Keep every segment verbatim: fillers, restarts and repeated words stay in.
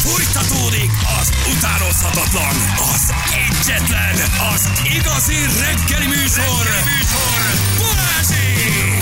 Fújtatódik az utánozhatatlan, az egyetlen, az igazi reggeli műsor, reggeli műsor. Balázsék!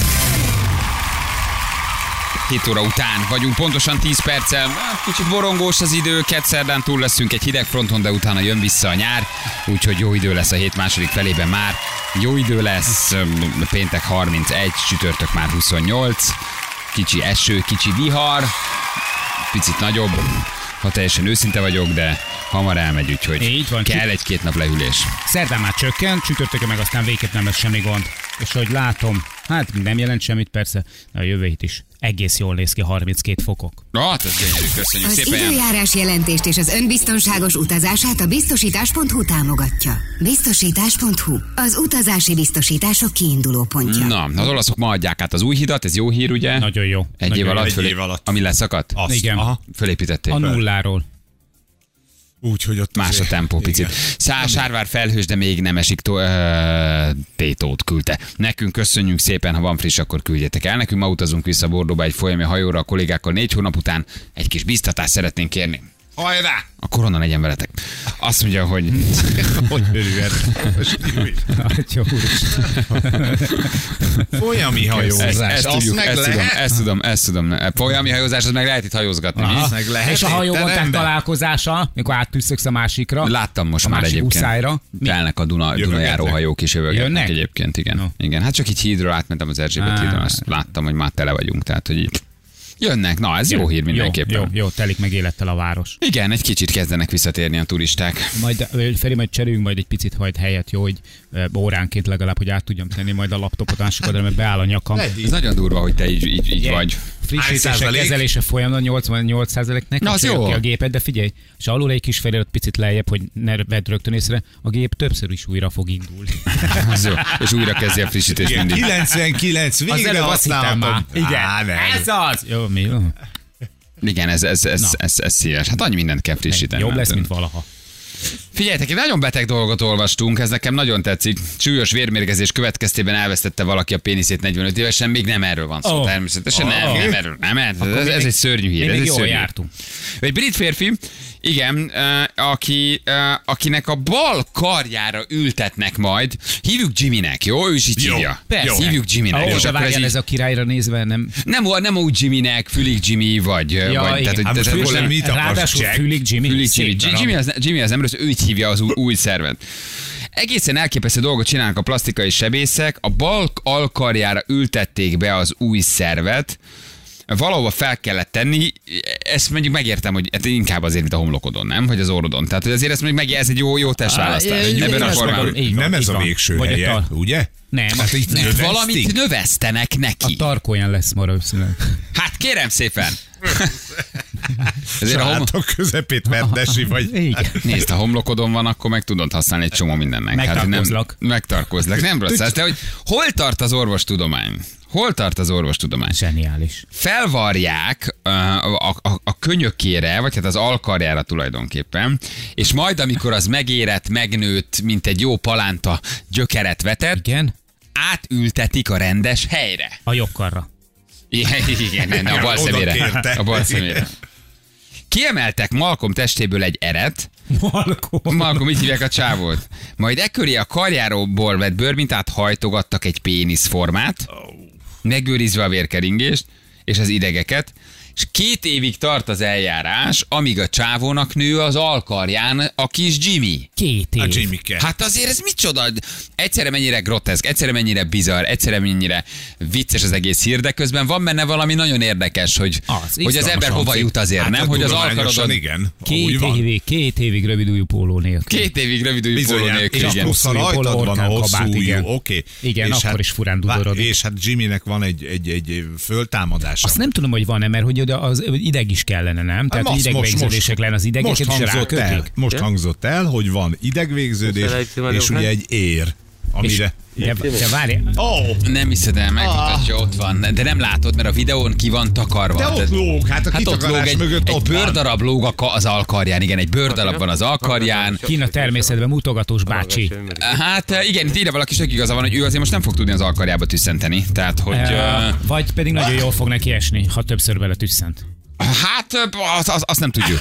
hét óra után vagyunk, pontosan tíz perccel. Kicsit borongós az idő, kedszerdán túl leszünk egy hideg fronton, de utána jön vissza a nyár, úgyhogy jó idő lesz a hét második felében már. Jó idő lesz, péntek harmincegy, csütörtök már huszonnyolc, kicsi eső, kicsi vihar, picit nagyobb, ha teljesen őszinte vagyok, de hamar elmegy, úgyhogy van, kell egy-két nap lehűlés. Szerdán már csökken, csütörtökön meg aztán végképp nem lesz semmi gond. És hogy látom, hát nem jelent semmit persze, de a jövő hét is egész jól néz ki, harminckét fokok. Na, hát ez gyönyörű, köszönjük az szépen. Az időjárás jelentést és az önbiztonságos utazását a biztosítás pont hu támogatja. biztosítás pont hu, az utazási biztosítások kiinduló pontja. Na, az olaszok ma adják át az új hidat, ez jó hír, ugye? Nagyon jó. Egy Nagyon év alatt, egy fölé, év alatt. ami leszakadt? Azt. Igen. Aha. Fölépítették. A nulláról. Úgy, hogy ott Más a tempó picit. Szá, Sárvár felhős, de még nem esik. To- uh, tétót küldte. Nekünk köszönjük szépen, ha van friss, akkor küldjetek el. Nekünk ma utazunk vissza Bordóba egy folyami hajóra a kollégákkal négy hónap után. Egy kis biztatást szeretnénk kérni. Hajrá! A korona legyen veletek. Azt mondja, hogy... Hogy örülhet? Atya úristen. Folyami hajózás. Ezt, ezt, azt tudjuk, meg ezt, tudom, lehet? ezt tudom, ezt tudom. Folyami hajózás, az meg lehet itt hajózgatni. Aha. Meg lehet És a hajóbonták étteremben? találkozása, mikor áttűzszöksz a másikra. Láttam most a már másik egyébként. Uszályra. Telnek a Duna, Dunajáró hajók is jövőgetnek Jönnek? egyébként, igen. No. igen. Hát csak így hídról átmentem az Erzsébet Á. hídon, azt láttam, hogy már tele vagyunk, tehát hogy így jönnek. Na, ez jó hír mindenképpen. Jó, jó, jó, telik meg élettel a város. Igen, egy kicsit kezdenek visszatérni a turisták. Majd, Feri, majd cseréljünk majd egy picit majd helyet, jó, hogy ö, óránként legalább, hogy át tudjam tenni majd a laptopot másikadra, mert beáll a nyakam. Ez nagyon durva, hogy te így, így, így Igen. vagy. Frissítések, százalék? kezelése folyamatosan nyolcvannyolc százalék ne Na, az kapcsoljuk jó. ki a gépet, de figyelj, és alul egy kis felirat picit lejjebb, hogy ne vedd rögtön észre, a gép többször is újra fog indulni. Az jó. És újra kezdi a frissítést Igen, mindig. kilencvenkilenc Az végre előbb azt hittem már. használhatom. Igen, Á, nem. ez az! Jó, mi jó? Igen, ez, ez, ez, ez, ez szíves. Hát annyi mindent kell frissíteni. Jobb lesz, hát. mint valaha. Figyeljetek, egy nagyon beteg dolgot olvastunk, ez nekem nagyon tetszik. Súlyos vérmérgezés következtében elvesztette valaki a péniszét negyvenöt évesen, még nem erről van szó. Oh. Természetesen Oh. nem, nem erről. Nem, ez, ez, ez egy szörnyű hír. Még Ez egy jól szörnyű. jártunk. Egy brit férfi, igen, uh, aki, uh, akinek a bal karjára ültetnek majd, hívjuk Jimmynek, jó? Ő is így Jó, hívja. persze. Hívjuk Jimmynek. Ó, És de akkor ez várjál, így- ez a királyra nézve nem... nem, nem úgy Jimmynek, Fülig Jimmy, vagy... Ja, vagy igen. hogy- Ám most tehát- most nem mit akarsz, Ráadásul Jack? Fülig Jimmy. Fülig Jimmy. Szép darab. Jimmy az, Jimmy az nem rossz, ő így hívja az új, új szervet. Egészen elképesztő dolgot csinálnak a plastikai sebészek. A bal alkarjára ültették be az új szervet, valahova fel kellett tenni, ezt mondjuk megértem, hogy hát inkább azért, mint a homlokodon, nem? Vagy az orrodon. Tehát hogy azért ezt mondjuk meg, ez egy jó, jó testválasztás. Á, Ebben a ez formában. meg- így van, Nem ez így a van. végső Vagy a helye, tar- ugye? Nem, Hát itt nem. növesztik. Valamit növesztenek A neki. tarkóján lesz ma valószínűleg. Hát kérem szépen. Ezért a hom... Sátok közepét verdesi vagy. Igen. Nézd, ha homlokodon van, akkor meg tudod használni egy csomó mindennek. Megtarkozlak. nem, megtarkozlak. Nem rossz. Ez, de hogy hol tart az orvostudomány? Hol tart az orvostudomány? Zseniális. Felvarják uh, a, a, a könyökére, vagy hát az alkarjára tulajdonképpen, és majd, amikor az megérett, megnőtt, mint egy jó palánta gyökeret vetett, Igen? átültetik a rendes helyre. A jobbkarra. Igen, igen, nem, a bal Oda szemére. kérte. A bal szemére. Kiemeltek Malcolm testéből egy eret, Malcolm. Malcolm, így hívják a csávót. Majd ekköré a karjáról vett bőrmintát hajtogattak egy péniszformát, megőrizve a vérkeringést és az idegeket, és két évig tart az eljárás, amíg a csávónak nő az alkarján a kis Jimmy. Két év. A Jimmy-ke. Hát azért ez micsoda? Egyszerre mennyire groteszk, egyszerre mennyire bizarr, egyszerre mennyire vicces az egész hír, de közben van benne valami nagyon érdekes, hogy Az, hogy az izgalmasan ember hova szép. jut azért, Hát nem? Hogy az tudományosan alkarodon... igen. Két Úgy van. évig, két évig rövidújú póló nélkül. Két évig rövidül póló Bizonyán, nélkül, és igen. plusz a Hosszú rajtad póló, van a orkán hosszú kabát, igen. ujjú, oké. Igen, És akkor is furán vá- dudorodik. És hát Jimmynek van egy, egy, egy föltámadása. Azt nem tudom, hogy van-e, mert hogy oda az ideg is kellene, nem? Tehát Most- idegvégződések lenne az idegeket most is hangzott el, rákötik. most hangzott el, hogy van idegvégződés, és ugye egy ér, amire... De, de várj, Oh, Nem hiszed el, megmutatja, ott van. De nem látod, mert a videón ki van takarva. de ott Tehát- lóg, hát a Hát ott lóg kitakarás egy, mögött egy ott van. bőrdarab lóg a ka- az alkarján, igen, egy bőrdarab van az alkarján. kín a természetben mutogatós bácsi. Hát igen, itt írja valaki, tök igaza van, hogy ő azért most nem fog tudni az alkarjába tüsszenteni. Tehát, hogy... Uh, Uh, vagy pedig nagyon jól fog neki esni, ha többször bele tüsszent. Hát, azt az, az nem tudjuk.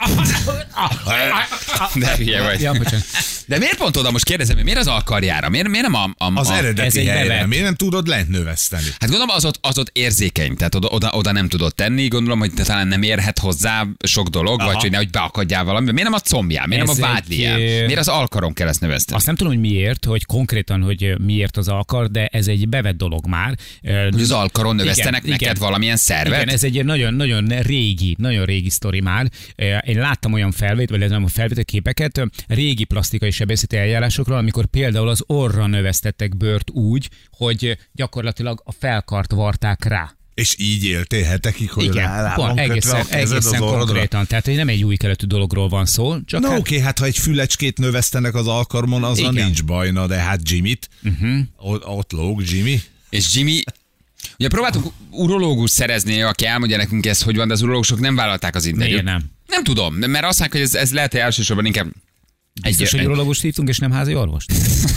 De hülye vagy. Ja, De miért pont oda, most kérdezem, miért az alkarjára? Miért, miért nem a... a az a, eredeti helyre. Miért nem tudod lent növeszteni? Hát gondolom az ott, az ott érzékeny, tehát oda, oda, oda nem tudod tenni, gondolom, hogy talán nem érhet hozzá sok dolog, Aha. vagy hogy nehogy beakadjál valami. Miért nem a combján, miért ez nem a vádlián? Egy... Miért az alkaron kell ezt növeszteni? Azt nem tudom, hogy miért, hogy konkrétan, hogy miért az alkar, de ez egy bevett dolog már. Hogy az alkaron növesztenek igen, neked igen. valamilyen szervet? Igen, ez egy nagyon, nagyon régi, nagyon régi sztori már. Én láttam olyan felvét, vagy nem a felvétel képeket, régi plastikai sebészeti eljárásokról, amikor például az orra növesztettek bőrt úgy, hogy gyakorlatilag a felkart varták rá. És így éltél hetekig, hogy igen, rá, rá van egészen, kötve a egészen konkrétan. Tehát hogy nem egy új keletű dologról van szó. Csak na hát... oké, hát ha egy fülecskét növesztenek az alkarmon, azzal igen. nincs baj, na de hát Jimmyt, uh-huh. ott, ott lóg Jimmy. És Jimmy... Ugye próbáltuk urológus szerezni, aki elmondja nekünk ezt, hogy van, de az urológusok nem vállalták az interjút. Miért nem? Nem tudom, mert azt mondják, hogy ez, ez lehet, hogy elsősorban inkább... Biztos, egy, hogy urológust hívtunk, és nem házi orvost?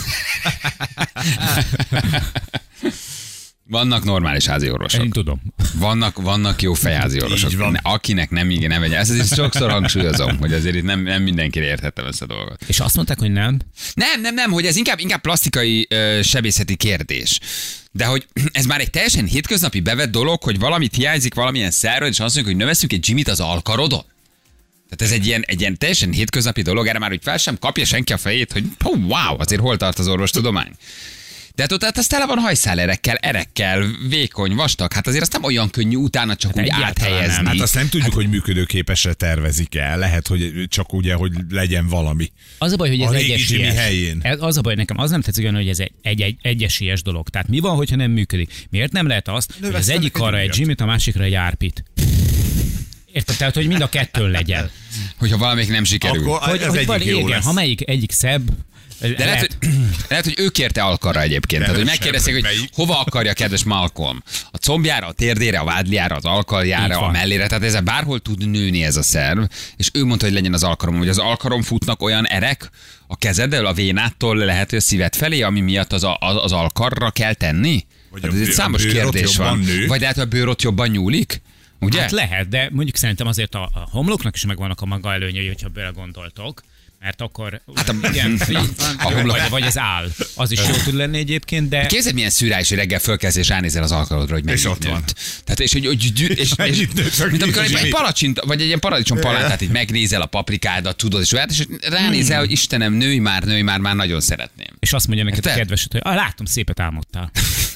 Vannak normális házi orvosok. Én tudom. Vannak, vannak jó fejházi orvosok. Akinek nem, igen, nem megy. Ezt azért sokszor hangsúlyozom, hogy azért itt nem, nem mindenkire érthettem ezt a dolgot. És azt mondták, hogy nem? Nem, nem, nem, hogy ez inkább, inkább plastikai ö, sebészeti kérdés. De hogy ez már egy teljesen hétköznapi bevett dolog, hogy valamit hiányzik valamilyen szerről, és azt mondjuk, hogy növesszük egy Jimmyt az alkarodon. Tehát ez egy ilyen, egy ilyen teljesen hétköznapi dolog, erre már, hogy fel sem kapja senki a fejét, hogy wow, azért hol tart az orvostudomány. De hát ott hát az tele van hajszálerekkel, erekkel, vékony, vastag, hát azért azt nem olyan könnyű utána csak hát úgy áthelyezni. Nem. Hát azt nem tudjuk, hát, hogy működőképesre tervezik el. Lehet, hogy csak ugye, hogy legyen valami. Az a baj, hogy ez a egyesélyes. Helyén. Az a baj, nekem az nem tetszik olyan, hogy ez egy, egy, egy egyesélyes dolog. Tehát mi van, hogyha nem működik? Miért nem lehet azt, hogy az egyik arra egy Jimmyt, a másikra egy árpit? Érted? Tehát, hogy mind a kettőn legyen. Hogyha valamelyik nem sikerül. Akkor hogy, hogy van, igen, ha melyik egyik szebb, de lehet, lehet, hogy, lehet, hogy ő kérte alkarra egyébként. Tehát, hogy megkérdezték, hogy melyik? Hova akarja kedves Malcolm? A combjára, a térdére, a vádliára, az alkarjára, a mellére. Tehát ezzel bárhol tud nőni ez a szerv. És ő mondta, hogy legyen az alkarom. Hogy az alkarom futnak olyan erek a kezeddel, a vénától lehet, hogy a szíved felé, ami miatt az, a, az alkarra kell tenni? Vagy hát ez egy számos kérdés van. Nő. Vagy lehet, hogy a bőr ott jobban nyúlik? Ugye? Hát lehet, de mondjuk szerintem azért a, a homloknak is megvannak a maga előnyei, hogyha bele gondoltok. Mert akkor hát a, igen, a homlok, vagy az áll. Az is jó tud lenni egyébként, de... Képzeld, milyen szürális, hogy reggel fölkezd és ránézel az alkalodra, hogy mennyit ott van. Tehát, és hogy, hogy és, és, és mint amikor egy, egy palacsint, vagy egy ilyen paradicsom palátát így megnézel a paprikádat, tudod, és olyat, és ránézel, hmm. hogy Istenem, nőj már, nőj már, már nagyon szeretném. És azt mondja neked a kedveset, hogy ah, látom, szépet álmodtál.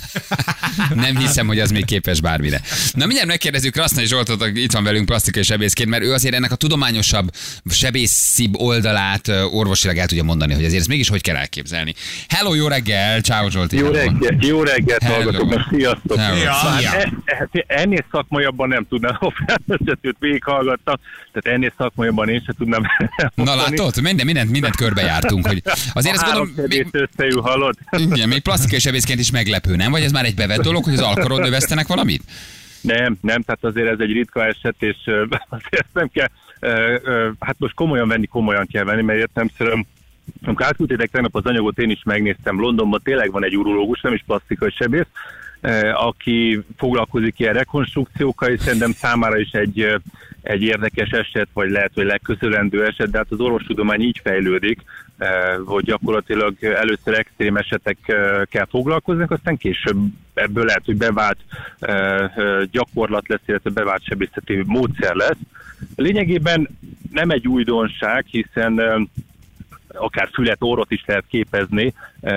Nem hiszem, hogy az még képes bármire. Na mindjárt megkérdezzük Krasznai Zsoltot, itt van velünk plastikai sebészként, mert ő azért ennek a tudományosabb, sebészibb oldalát orvosilag el tudja mondani, hogy azért ezt mégis hogy kell elképzelni. Hello, jó reggel, ciao Zsolti. Jó reggel, jó reggelt hallgatok, sziasztok. Hát, ennél szakmaiabban nem tudnám, a felvezetőt végighallgattam, tehát ennél szakmaiabban én sem tudnám elmondani. Na látod, minden, mindent, mindent körbejártunk, hogy azért ezt gondolom... Még, összeül, hallod? Igen, még plastikai sebészként is meglepő, nem? Vagy ez már egy bevett dolog, hogy az alkaron növesztenek valamit? Nem, nem, tehát azért ez egy ritka eset, és azért nem kell, hát most komolyan venni, komolyan kell venni, mert értelemszerűen, amikor átküldtétek tegnap az anyagot, én is megnéztem, Londonban tényleg van egy urológus, nem is plastikai sebész, aki foglalkozik ilyen rekonstrukciókkal, és szerintem számára is egy, egy érdekes eset, vagy lehet, hogy legköszönendő eset, de hát az orvostudomány így fejlődik, hogy gyakorlatilag először extrém esetekkel foglalkoznak, aztán később ebből lehet, hogy bevált gyakorlat lesz, illetve bevált sebészeti módszer lesz. Lényegében nem egy újdonság, hiszen akár fület, orrot is lehet képezni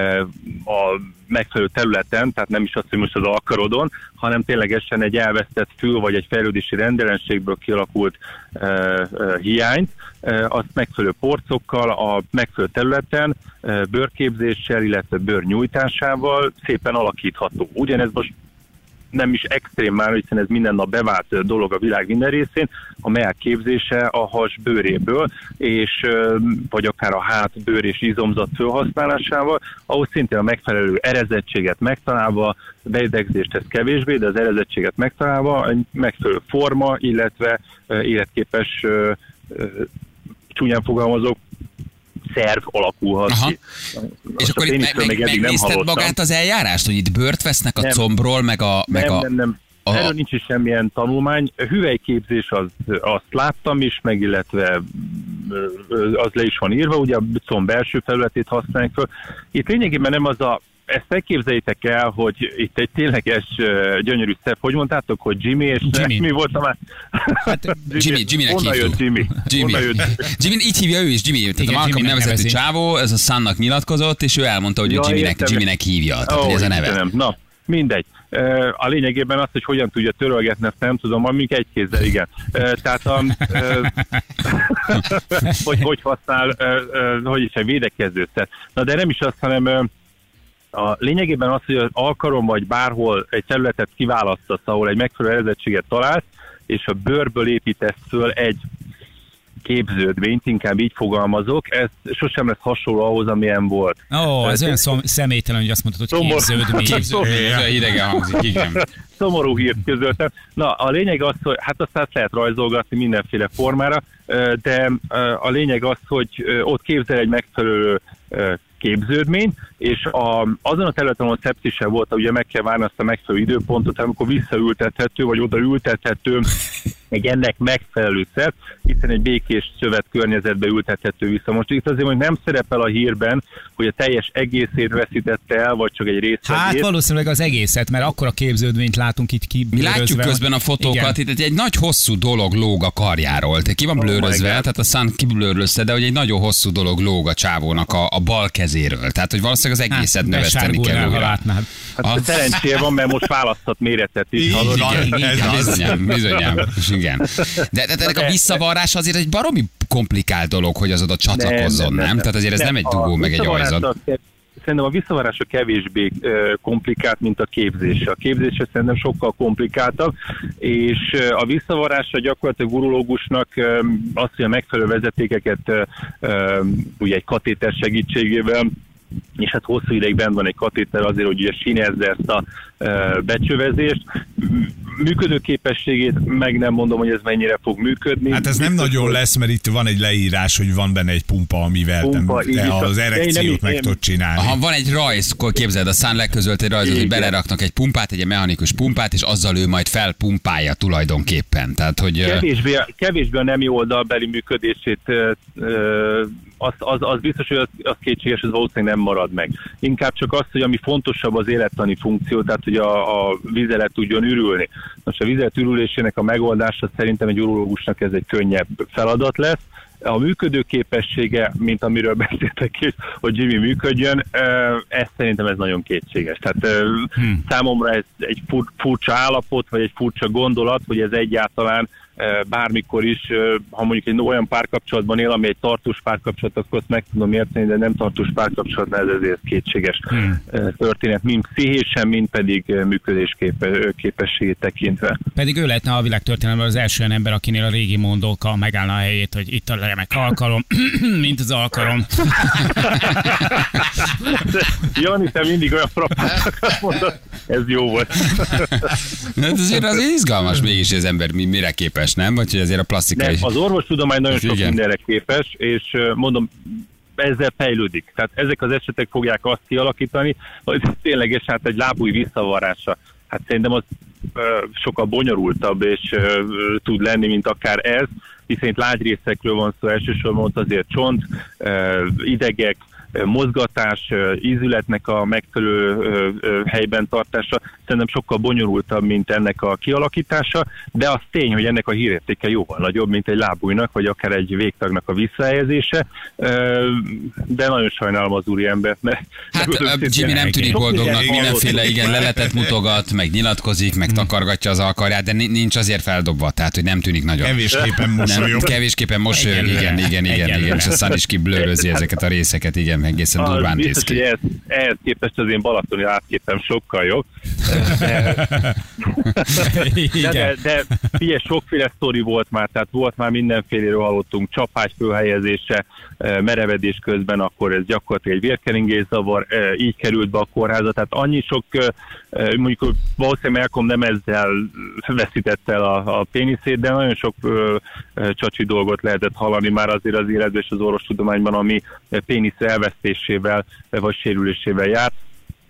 a megfelelő területen, tehát nem is azt, hogy most az alkarodon, hanem ténylegesen egy elvesztett fül, vagy egy fejlődési rendellenségből kialakult hiányt, azt megfelelő porcokkal, a megfelelő területen, bőrképzéssel, illetve bőrnyújtásával szépen alakítható. Ugyanez most nem is extrém már, hiszen ez minden nap bevált dolog a világ minden részén, a mellák képzése a has bőréből, és, vagy akár a hát, bőr és izomzat felhasználásával, ahhoz szintén a megfelelő erezettséget megtalálva, beidegzést ez kevésbé, de az erezettséget megtalálva egy megfelelő forma, illetve életképes, csúnyán fogalmazok, szerv alakulhat aha. ki. És akkor itt meg, meg, megnézted magát az eljárást, hogy itt bőrt vesznek a nem, combról, meg a... Meg nem, a... nem, nem. a... erről nincs is semmilyen tanulmány. Hüvelyképzés az, azt láttam is, meg illetve az le is van írva, ugye a comb belső felületét használják föl. Itt lényegében nem az a, ezt elképzeljétek el, hogy itt egy tényleges gyönyörű szebb, hogy mondtátok, hogy Jimmy, és Jimmy. mi volt a már? Hát, Jimmy, Jimmynek Honnan hívtuk. jött Jimmy? Jimmy. Honnan jött? Jimmy, így hívja ő is, Jimmy. Tehát Igen, a Malcolm Jimmynek nevezetű nevezi. csávó, ez a Sunnak nyilatkozott, és ő elmondta, hogy Ja, ő Jimmynek, értem. Jimmynek hívja. Tehát, hogy ez a neve. Istenem. Na, mindegy. A lényegében az, hogy hogyan tudja törölgetni, azt nem tudom, amíg egy kézzel, igen. Tehát a, hogy hogy használ, hogy is egy védekezőszer. Na de nem is azt, hanem a lényegében az, hogy az alkaron vagy bárhol egy területet kiválasztasz, ahol egy megfelelő eredettséget találsz, és a bőrből építesz föl egy képződményt, inkább így fogalmazok, ez sosem lesz hasonló ahhoz, amilyen volt. Ó, ez olyan szom, személytelen, hogy azt mondtad, hogy Szomor- képződmény. Ez hidegen hangzik, igen. Szomorú hírt közöltem. Na, a lényeg az, hogy hát azt át lehet rajzolgatni mindenféle formára, de a lényeg az, hogy ott képzel egy megfelelő képződmény, és a, azon a területen, ahol szeptise volt, ugye meg kell várni azt a megfelelő időpontot, amikor visszaültethető, vagy oda ültethető egy ennek megfelelő szert, hiszen egy békés szövet környezetbe ültethető vissza. Most itt azért, hogy nem szerepel a hírben, hogy a teljes egészét veszítette el, vagy csak egy részlegét. Hát valószínűleg az egészet, mert akkor a képződményt látunk itt ki. Mi látjuk közben a fotókat, itt egy, egy nagy hosszú dolog lóg a karjáról. Te ki van blőrözve, God. tehát a Sun kiblőrözte, de hogy egy nagyon hosszú dolog lóg a csávónak a, a bal kezéről. Tehát, hogy valószínűleg az egészet növeszteni kell Ha újra. látnád. Hát szerencséje van, mert most választhat méretet is. Így hallod? van. Igen, Ez igen, az. bizonyám, bizonyám, és igen. De, de ennek a visszavarrás azért egy baromi komplikált dolog, hogy az oda csatlakozzon, nem? nem? Tehát azért ez nem, nem egy dugó, A meg egy visszavarás ajzat. az kev- Szerintem a visszavarása kevésbé ö, komplikált, mint a képzés. A képzése szerintem sokkal komplikáltabb, és ö, a visszavarása gyakorlatilag urológusnak ö, azt, hogy a megfelelő vezetékeket ö, ö, ugye egy katéter segítségével, és hát hosszú ideig bent van egy katéter azért, hogy ugye színezze ezt a ö, becsövezést. Működőképességét meg nem mondom, hogy ez mennyire fog működni. Hát ez nem Biztos, nagyon hogy- lesz, mert itt van egy leírás, hogy van benne egy pumpa, amivel Pumpa, te, így te is. az De én nem erekciót is- meg én- tudod csinálni. Ha van egy rajz, akkor képzeld, a Sun leközölt egy rajzot, hogy Igen. beleraknak egy pumpát, egy mechanikus pumpát, és azzal ő majd felpumpálja tulajdonképpen. Tehát, hogy... ö, Kevésbé, kevésbé a nemi oldalbeli működését, ö, ö, az, az, az biztos, hogy az, az kétséges, ez valószínűleg nem marad meg. Inkább csak az, hogy ami fontosabb az élettani funkció, tehát hogy a, a vizelet tudjon ürülni. Most a vizelet ürülésének a megoldása szerintem egy urológusnak ez egy könnyebb feladat lesz. A működőképessége, mint amiről beszéltek is, hogy Jimmy működjön, ez szerintem ez nagyon kétséges. Tehát hmm. számomra ez egy furcsa állapot, vagy egy furcsa gondolat, hogy ez egyáltalán bármikor is, ha mondjuk egy olyan párkapcsolatban él, ami egy tartós párkapcsolat, akkor azt meg tudom érteni, de nem tartós párkapcsolatban ez ezért kétséges hmm. történet, mind pszichésen, mind pedig működésképességét tekintve. Pedig ő lehetne a világtörténelemben az első olyan ember, akinél a régi mondóka megállna a helyét, hogy itt a remek alkalom, mint az alkalom. Jani, te mindig olyan frappántokat mondod, ez jó volt. Hát azért azért izgalmas mégis, hogy az ember mi- mire képes, nem? Vagy hogy azért a plastika Nem, is... az orvostudomány nagyon sok Igen. mindenre képes, és ö, mondom, ezzel fejlődik. Tehát ezek az esetek fogják azt kialakítani, hogy tényleges hát egy lábúj visszavarása. Hát szerintem az ö, sokkal bonyolultabb és ö, tud lenni, mint akár ez, hiszen itt lágyrészekről van szó, elsősorban ott azért csont, ö, idegek, mozgatás, ízületnek a megfelelő helyben tartása szerintem sokkal bonyolultabb, mint ennek a kialakítása, de az tény, hogy ennek a hírértéke jóval nagyobb, mint egy lábújnak, vagy akár egy végtagnak a visszahelyezése, de nagyon sajnálom az úriembert, mert... Hát Jimmy nem tűnik Sok boldognak, minden mindenféle hallottuk. igen, leletet mutogat, meg nyilatkozik, meg takargatja az alkarját, de ni- nincs azért feldobva, tehát hogy nem tűnik nagyon. Kevésképpen Nem, mosolyog. kevésképpen mosolyog, igen, igen, igen, igen, Egyelőre. és a Sun is kiblőrözi ezeket a részeket, igen, egészen Az durván néz biztos, hogy ki. ehhez, ehhez képest az én balatoni átképem sokkal jobb. De, de, Igen. de, de figyelj, sokféle sztori volt már, tehát volt már mindenféléről hallottunk, csapágy fölhelyezése, merevedés közben, akkor ez gyakorlatilag egy vérkeringészavar, így került be a kórházba, tehát annyi sok, mondjuk valószínűleg Malcolm nem ezzel veszítette el a, a péniszét, de nagyon sok csacsi dolgot lehetett hallani már azért az életben és az orvostudományban, ami pénisz elvesztésével vagy sérülésével járt.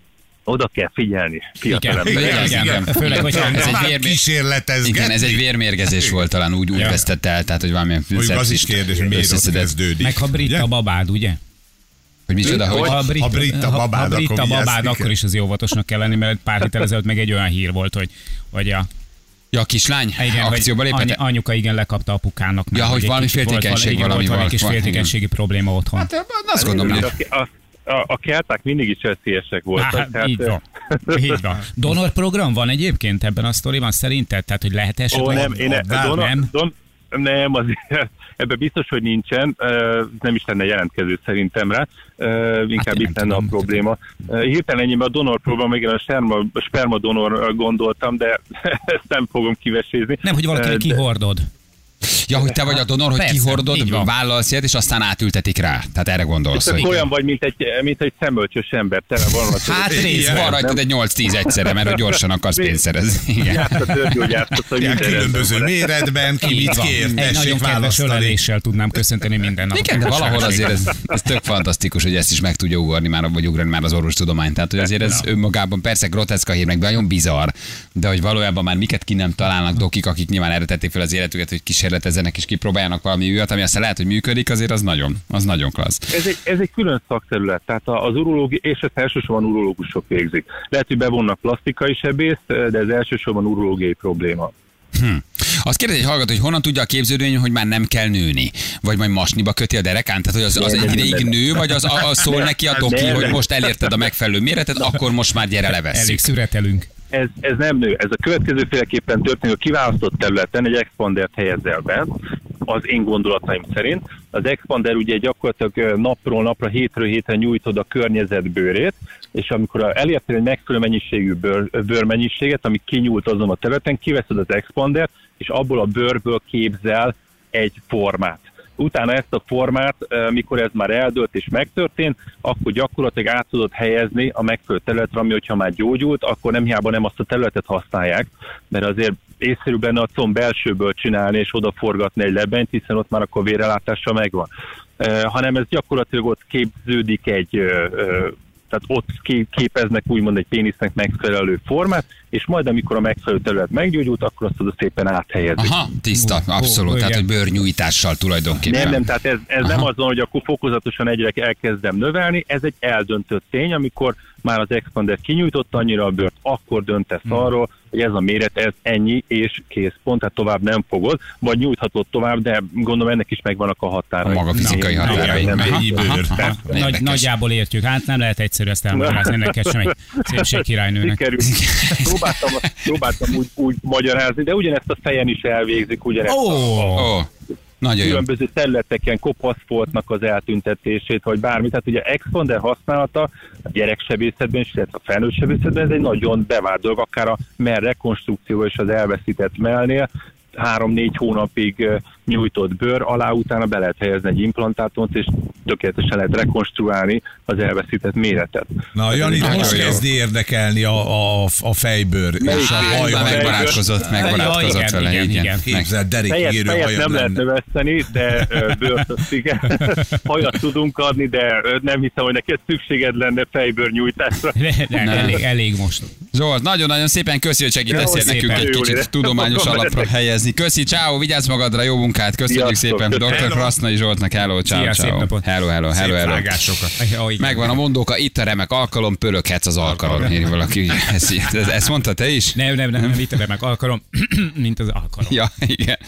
oda kell figyelni. Fiatalember. Igen, Igen, igen, igen. igen. Főleg, hogyha Ez egy Tovább vérmér- kísérletezgetni. Igen, ez egy vérmérgezés volt talán, úgy, úgy Ja. vesztett el, tehát hogy valamilyen Mondjuk az is kérdés, hogy miért ott összeszedett- kezdődik. meg ha brit Ugye? a babád, ugye? Hogy micsoda, hogy... Ha Ha brit a babád, ha brit akkor a babád, vigyázni akkor kell. is az óvatosnak kell lenni, mert pár héttel ezelőtt meg egy olyan hír volt, hogy, hogy a, Ja, a kislány igen, akcióba hogy lépett. any, anyuka igen lekapta apukának. Ja, meg, hogy egy valami kicsit volt féltékenység igen, volt valamival. valami kis Van, féltékenységi probléma otthon. Hát azt gondolom, hogy... A, a, a, a kelták mindig is veszélyesek voltak. Hát, tehát, így van. Így van. Donor program van egyébként ebben a sztoriban szerinted? Tehát, hogy lehet Ó, esetleg... nem, én adnál, donor, nem? Don, nem, azért ebben biztos, hogy nincsen, ö, nem is lenne jelentkező szerintem rá, Ö, inkább Hát én itt nem lenne a tudom. probléma. Ö, Hirtelen ennyiben a donor program, igen, a sperma, sperma donor gondoltam, de ezt nem fogom kivesézni. Nem, hogy Ö, valakire de- kihordod. Ja, hogy te vagy a donor, hogy Persze, így kihordod, van. vállalsz ilyet, és aztán átültetik rá. Tehát erre gondolsz. Csak hogy- olyan vagy, mint egy, mint egy szemölcsös ember, tele van. Hát Igen. részben van rajtad egy nyolc-tíz egyszerre, mert hogy gyorsan akarsz pénzt szerezni. Igen. Játszat, örgyógyászat, hogy Ilyen minden különböző rendben van. méretben, ki Így mit van. kér, Egy nagyon tessék kedves választani. öleléssel tudnám köszönteni minden nap. Igen, de valahol azért ez, ez tök fantasztikus, hogy ezt is meg tudja ugorni már, vagy ugrani már az orvostudomány. Tehát, hogy azért ez önmagában persze groteszk a hír, meg nagyon bizarr, de hogy valójában már miket ki nem találnak dokik, akik nyilván erre tették fel az életüket, hogy kísérletezzenek és kipróbáljanak valami újat, ami aztán lehet, hogy működik, azért az nagyon, az nagyon klassz. Ez egy, ez egy külön szakterület, tehát az urológi, és ezt elsősorban urológusok végzik. Lehet, hogy bevonnak plastikai sebészt, de ez elsősorban urológiai probléma. Hm. Azt kérdezi egy hallgató, hogy honnan tudja a képződmény, hogy már nem kell nőni? Vagy majd masniba köti a derekán? Tehát, hogy az, az egy ideig nő, vagy az, az szól neki a doki, Nem. hogy most elérted a megfelelő méretet, akkor most már gyere Elég levesszük. szüretelünk. Ez, ez nem nő. Ez a következőféleképpen történik, a kiválasztott területen egy expandert helyezel be, az én gondolataim szerint. Az expander ugye gyakorlatilag napról napra, hétről hétre nyújtod a környezet bőrét, és amikor elértél egy megfelelő mennyiségű bőr, bőrmennyiséget, ami kinyújt azon a területen, kiveszed az expandert, és abból a bőrből képzel egy formát. Utána ezt a formát, mikor ez már eldőlt és megtörtént, akkor gyakorlatilag át tudod helyezni a megfelelő területre, ami hogyha már gyógyult, akkor nem hiába nem azt a területet használják, mert azért észszerűbb lenne a comb belsőből csinálni és odaforgatni egy lebenyt, hiszen ott már akkor vérrelátása megvan. Uh, hanem ez gyakorlatilag ott képződik egy, uh, uh, tehát ott képeznek úgymond egy pénisznek megfelelő formát, és majd amikor a megfelelő terület meggyógyult, akkor azt oda szépen áthelyezik. Aha, tiszta, abszolút. Ó, Tehát, igen. hogy bőrnyújtással tulajdonképpen. Nem, nem, tehát ez, ez nem Aha. azon, hogy akkor fokozatosan egyre elkezdem növelni, ez egy eldöntött tény, amikor már az expander kinyújtott annyira a bőrt, akkor döntesz hmm. arról, hogy ez a méret, ez ennyi, és kész pont, tehát tovább nem fogod, vagy nyújthatod tovább, de gondolom ennek is megvannak a határai. A maga fizikai Na, határai. igen, nem Aha, így aha, bőr. aha. Tehát Nagy, Érdekes. nagyjából értjük. Hát nem lehet egyszerű ezt elmagyarázni neked sem egy szépségkirálynőnek. sikerült. Próbáltam, próbáltam úgy, úgy magyarázni, de ugyanezt a fejen is elvégzik, ugyanezt Ó, a, Ó, nagyon jó. különböző területeken kopaszfoltnak az eltüntetését, vagy bármi. Tehát ugye expander használata a gyereksebészetben is, illetve a felnőtt sebészetben ez egy nagyon bevált dolog, akár a mell rekonstrukció és az elveszített mellnél három-négy hónapig uh, nyújtott bőr alá, utána be lehet helyezni egy implantátumot, és tökéletesen lehet rekonstruálni az elveszített méretet. Na, Jani, Nagyon most jó. kezdi érdekelni a, a, a fejbőr és a Á, haj. már haj- megbarátkozott, megbarátkozott Ja, igen, vele, igen, igen. igen. Meg- Képzeld, derékig Fejet, érő fejet hajad nem lehet lenne. növeszteni, de ö, bőrt azt igen. Hajat tudunk adni, de ö, nem hiszem, hogy neked szükséged lenne fejbőrnyújtásra. de, de, Nem. elég, elég most. Zsolt, nagyon-nagyon szépen köszi, hogy segítesz Jó, nekünk szépen. egy kicsit Jó, tudományos jó, alapra jó. helyezni. Köszi, ciao, vigyázz magadra, jó munkát, köszönjük Sziasztok, szépen. köszönöm. doktor Krasznai Zsoltnak, hello, ciao, Szia, szép ciao. napot. Hello, hello, hello, Szép hello. vágásokat. Oh, igen. Megvan a mondóka, itt a remek alkalom, pöröghetsz az alkaron. Írja valaki. Ezt, ezt, ezt mondta te is? Nem, nem, nem, nem, itt meg alkarom, mint az alkarom. Ja, igen.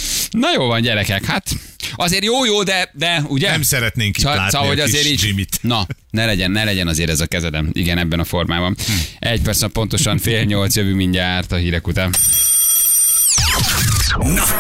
Na jó van, gyerekek, hát azért jó-jó, de, de ugye? Nem szeretnénk itt Szóval- látni szóval, a hogy kis azért így, Jimmyt. na, ne legyen, ne legyen azért ez a kezedem. Igen, ebben a formában. Egy perc, pontosan fél nyolc jövő mindjárt a hírek után. Na,